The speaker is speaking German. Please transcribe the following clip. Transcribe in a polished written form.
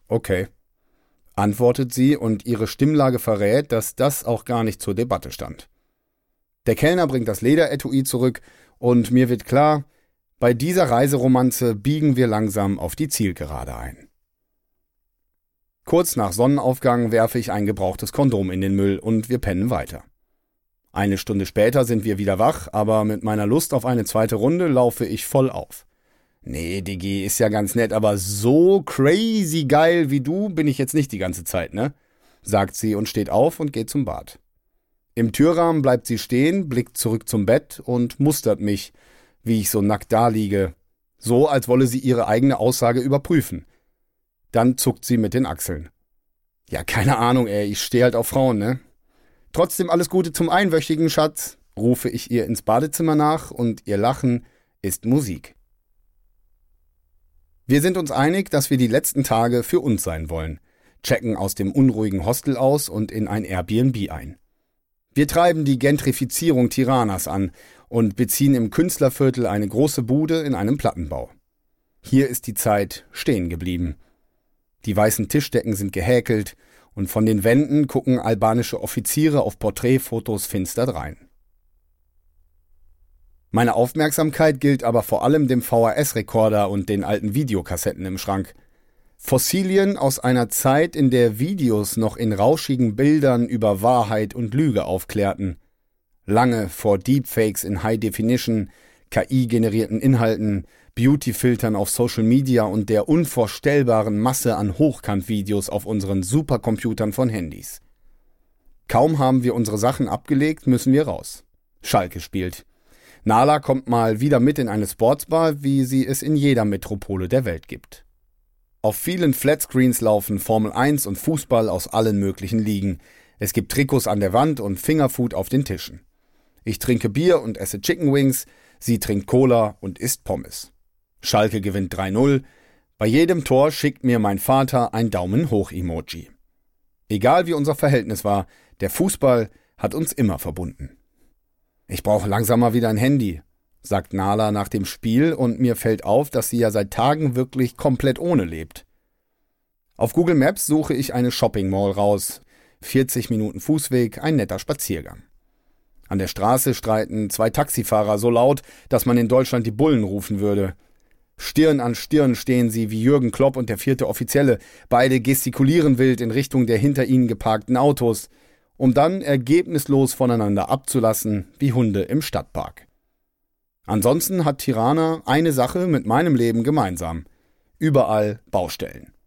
Okay, antwortet sie und ihre Stimmlage verrät, dass das auch gar nicht zur Debatte stand. Der Kellner bringt das Lederetui zurück und mir wird klar, bei dieser Reiseromanze biegen wir langsam auf die Zielgerade ein. Kurz nach Sonnenaufgang werfe ich ein gebrauchtes Kondom in den Müll und wir pennen weiter. Eine Stunde später sind wir wieder wach, aber mit meiner Lust auf eine zweite Runde laufe ich voll auf. Nee, Diggi, ist ja ganz nett, aber so crazy geil wie du bin ich jetzt nicht die ganze Zeit, ne? Sagt sie und steht auf und geht zum Bad. Im Türrahmen bleibt sie stehen, blickt zurück zum Bett und mustert mich, wie ich so nackt daliege, so als wolle sie ihre eigene Aussage überprüfen. Dann zuckt sie mit den Achseln. Ja, keine Ahnung, ich stehe halt auf Frauen, ne? Trotzdem alles Gute zum Einwöchigen, Schatz, rufe ich ihr ins Badezimmer nach und ihr Lachen ist Musik. Wir sind uns einig, dass wir die letzten Tage für uns sein wollen, checken aus dem unruhigen Hostel aus und in ein Airbnb ein. Wir treiben die Gentrifizierung Tiranas an und beziehen im Künstlerviertel eine große Bude in einem Plattenbau. Hier ist die Zeit stehen geblieben. Die weißen Tischdecken sind gehäkelt und von den Wänden gucken albanische Offiziere auf Porträtfotos finster drein. Meine Aufmerksamkeit gilt aber vor allem dem VHS-Rekorder und den alten Videokassetten im Schrank. Fossilien aus einer Zeit, in der Videos noch in rauschigen Bildern über Wahrheit und Lüge aufklärten. Lange vor Deepfakes in High Definition, KI-generierten Inhalten, Beauty-Filtern auf Social Media und der unvorstellbaren Masse an Hochkant-Videos auf unseren Supercomputern von Handys. Kaum haben wir unsere Sachen abgelegt, müssen wir raus. Schalke spielt. Nala kommt mal wieder mit in eine Sportsbar, wie sie es in jeder Metropole der Welt gibt. Auf vielen Flatscreens laufen Formel 1 und Fußball aus allen möglichen Ligen. Es gibt Trikots an der Wand und Fingerfood auf den Tischen. Ich trinke Bier und esse Chicken Wings, sie trinkt Cola und isst Pommes. Schalke gewinnt 3-0. Bei jedem Tor schickt mir mein Vater ein Daumen-hoch-Emoji. Egal wie unser Verhältnis war, der Fußball hat uns immer verbunden. Ich brauche langsam mal wieder ein Handy, sagt Nala nach dem Spiel und mir fällt auf, dass sie ja seit Tagen wirklich komplett ohne lebt. Auf Google Maps suche ich eine Shopping Mall raus. 40 Minuten Fußweg, ein netter Spaziergang. An der Straße streiten 2 Taxifahrer so laut, dass man in Deutschland die Bullen rufen würde. Stirn an Stirn stehen sie wie Jürgen Klopp und der 4. Offizielle. Beide gestikulieren wild in Richtung der hinter ihnen geparkten Autos, um dann ergebnislos voneinander abzulassen wie Hunde im Stadtpark. Ansonsten hat Tirana eine Sache mit meinem Leben gemeinsam. Überall Baustellen.